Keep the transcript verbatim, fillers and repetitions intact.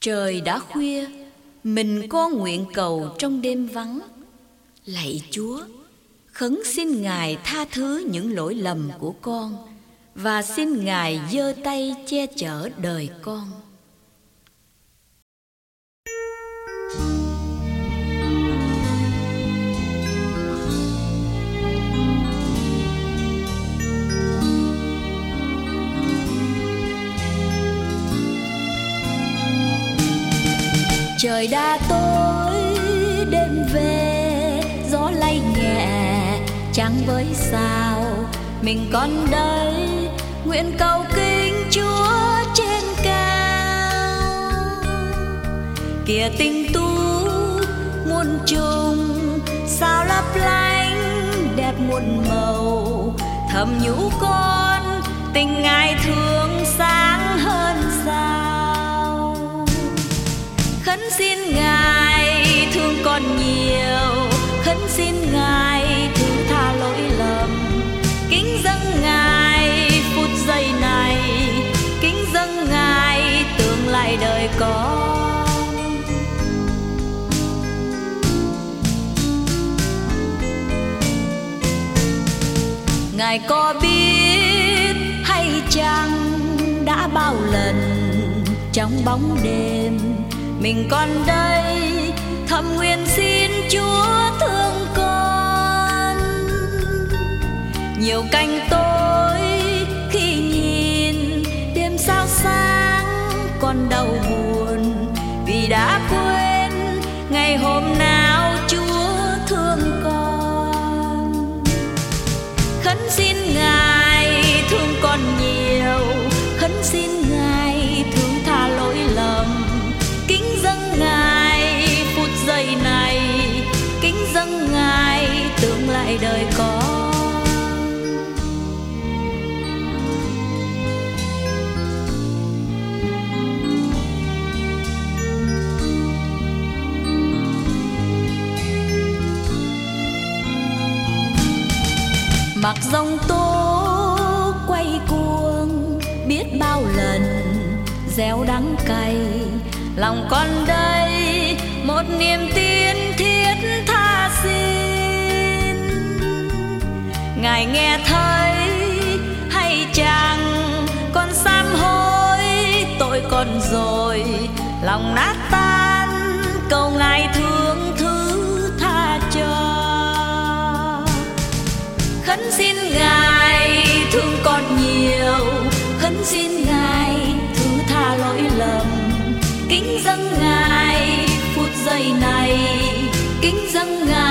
Trời đã khuya, mình con nguyện cầu trong đêm vắng. Lạy Chúa, khấn xin Ngài tha thứ những lỗi lầm của con, và xin Ngài giơ tay che chở đời con. Trời đã tối, đêm về, gió lay nhẹ, trăng với sao. Mình còn đây, nguyện cầu kính Chúa trên cao. Kìa tinh tú, muôn trùng, sao lấp lánh, đẹp muôn màu. Thầm nhủ con, tình Ngài thương sáng hơn sao. Khấn xin Ngài thương con nhiều, khấn xin Ngài thứ tha lỗi lầm. Kính dâng Ngài phút giây này, kính dâng Ngài tương lai đời con. Ngài có biết hay chăng đã bao lần trong bóng đêm mình còn đây thầm nguyện xin Chúa thương con. Nhiều canh tối khi nhìn đêm sao sáng còn đau buồn, vì đã quên ngày hôm nào Chúa thương con. Khấn xin Ngài thương con nhiều, khấn xin Ngài thứ tha lỗi lầm. Kính dâng Ngài phút giây này, kính dâng Ngài tương lai đời con. Mặc dòng tố quay cuồng, biết bao lần gieo đắng cay. Lòng con đây một niềm tin thiết tha xin. Ngài nghe thấy hay chăng con sám hối tội con rồi, lòng nát tan cầu Ngài thương thứ tha cho. Khấn xin Ngài thương con nhiều, khấn xin Ngài thứ tha lỗi lầm. Kính dâng Ngài phút giây này, kính dâng Ngài